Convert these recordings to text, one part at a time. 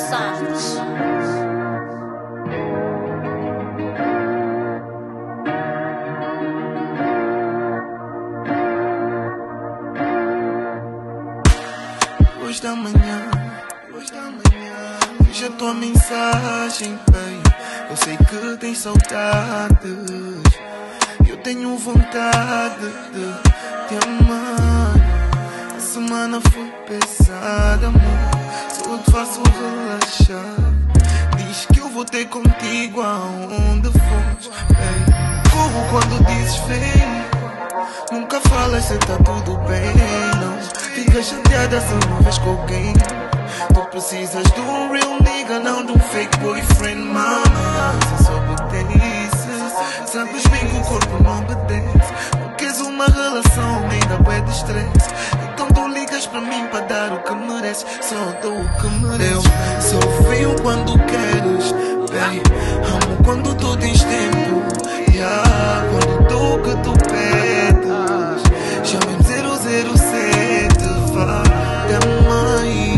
Santos. Hoje da manhã, veja a tua mensagem, bem. Eu sei que tens saudades, eu tenho vontade de te amar. A semana foi pesada, amor, só te faço relaxar. Diz que eu vou ter contigo aonde fores, bem. Corro quando dizes vem, nunca falas se tá tudo bem, não. Ficas chateada se não vês com alguém. Tu precisas de um real nigga, não de um fake boyfriend, mama. Se só obedeces, sabes bem que o corpo não obedece. Não queres uma relação, ainda bué de estresse. Então tu ligas pra mim pra dar o que mereces. Só dou o que mereces. Eu só venho quando queres, bem. Amo quando tu tens tempo, yeah. Quando dou o que tu pedes, chama-me 007, vai, dá mais.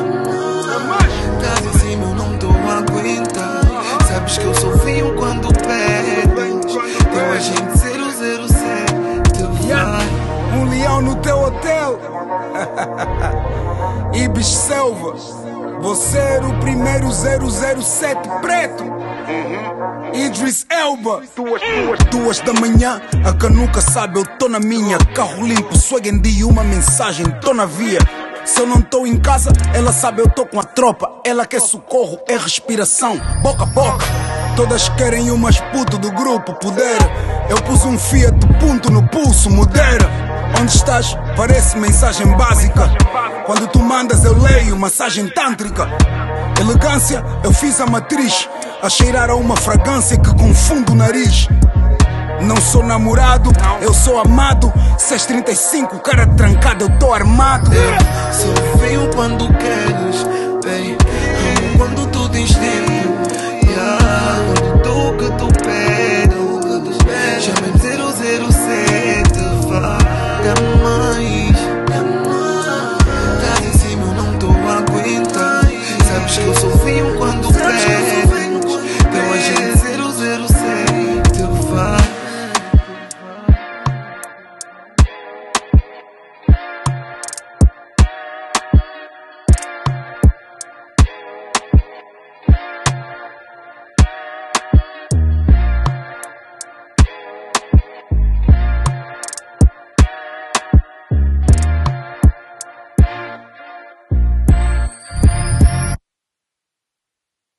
Estás em cima, eu não estou a aguentar. Sabes que eu só venho quando pedes. Teu agente 007, vai. Um leão no teu hotel. Ibis Selva, você era o primeiro 007 preto. Idris Elba. 2 da manhã, a canuca sabe, eu tô na minha. Carro limpo, swag and D, uma mensagem, tô na via. Se eu não tô em casa, ela sabe, eu tô com a tropa. Ela quer socorro, é respiração, boca a boca. Todas querem umas puto do grupo, poder. Eu pus um Fiat Punto no pulso, modera. Onde estás? Parece mensagem básica. Quando tu mandas eu leio, massagem tântrica. Elegância, eu fiz a matriz. A cheirar a uma fragrância que confunde o nariz. Não sou namorado, eu sou amado. 635, cara trancado, eu tô armado. Eu só venho quando queres,